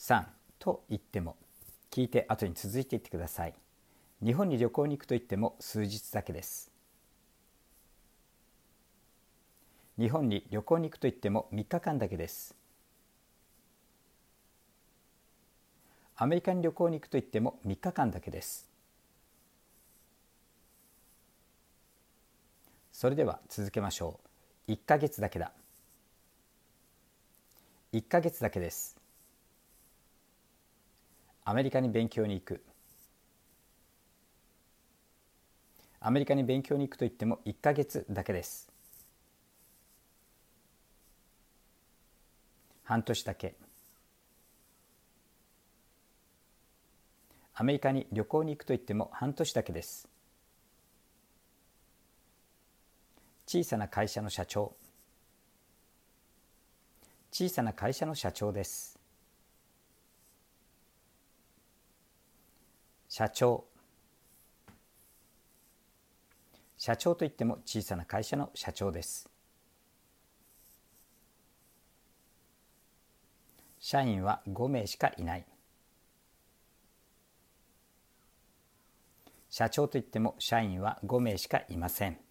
さんと言っても聞いて後に続いていってください。日本に旅行に行くと言っても数日だけです。日本に旅行に行くと言っても3日間だけです。アメリカに旅行に行くと言っても3日間だけです。それでは続けましょう。1ヶ月だけだ。1ヶ月だけです。アメリカに勉強に行く。アメリカに勉強に行くと言っても1ヶ月だけです。半年だけ。アメリカに旅行に行くと言っても半年だけです。小さな会社の社長。小さな会社の社長です。社長。社長といっても小さな会社の社長です。社員は5名しかいない。社長といっても社員は5名しかいません。